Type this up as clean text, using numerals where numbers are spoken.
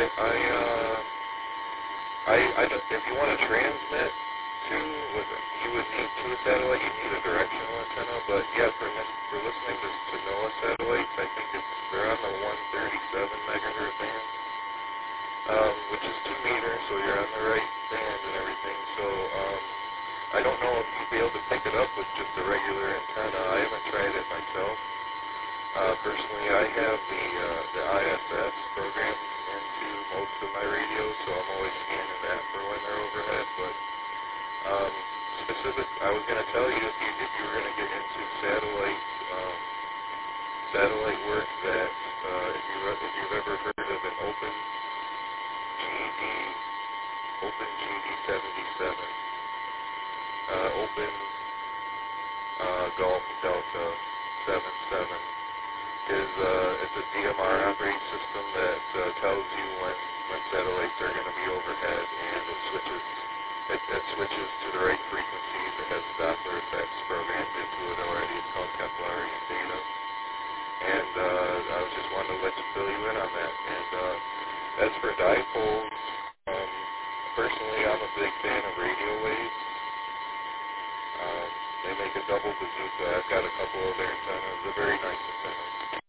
if you want to transmit to, you would need to a satellite, you need a directional antenna, but yeah, for listening to NOAA satellites, I think they're on the 137 megahertz band, which is 2 meters, so you're on the right band and everything, so, I don't know if you'd be able to pick it up with just a regular antenna. I haven't tried it myself. Personally, I have the ISS programmed into most of my radios, so I'm always scanning that for when they're overhead. But I was going to tell you if you were going to get into satellite work, that if you've ever heard of an Open GD 77, Open Golf Delta 77. It's a DMR operating system that tells you when satellites are going to be overhead, and it switches to the right frequencies. It has Doppler effects programmed into it already. It's called Keplerian data, and I was just wanting to fill you in on that. And as for dipoles, um, personally, I'm a big fan of radio waves. They make a double bazooka. I've got a couple of their antennas. They're very nice antennas.